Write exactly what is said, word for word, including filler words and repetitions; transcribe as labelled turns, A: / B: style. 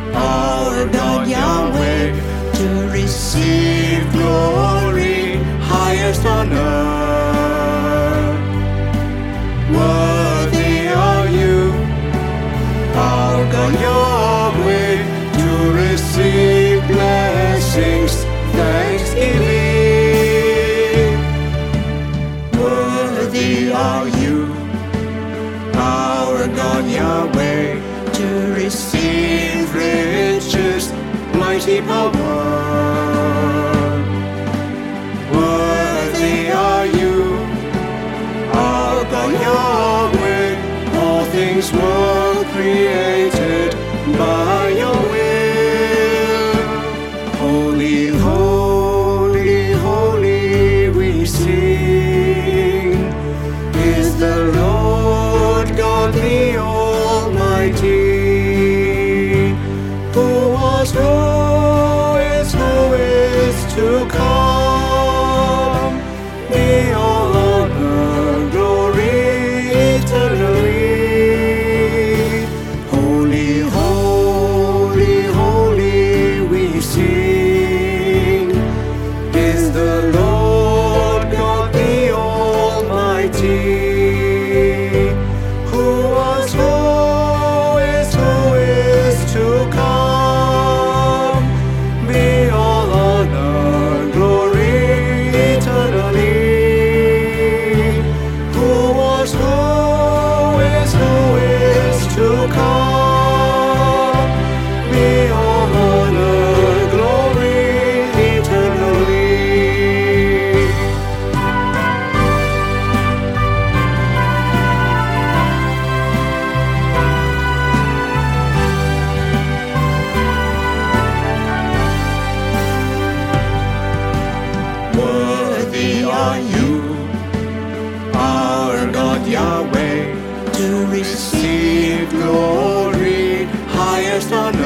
A: our God Yahweh, to receive glory, highest honor. Worthy are you, our God Yahweh, to receive blessings, thanksgiving. Worthy are you, our God Yahweh, to receive riches, mighty power. Worthy are you, our God Yahweh, all things were created by your will. Holy, holy, holy, we sing, is the Lord God the Almighty, who was, who is, who is to come. Be all honor, glory eternally. Holy, holy, holy, we sing, is the Lord God the Almighty, who was, who is, who is to come. Be all honor, glory eternally. Who was, who is, who is to come. Be all honor, glory eternally. Worthy are you, our God Yahweh, to receive glory, highest honor.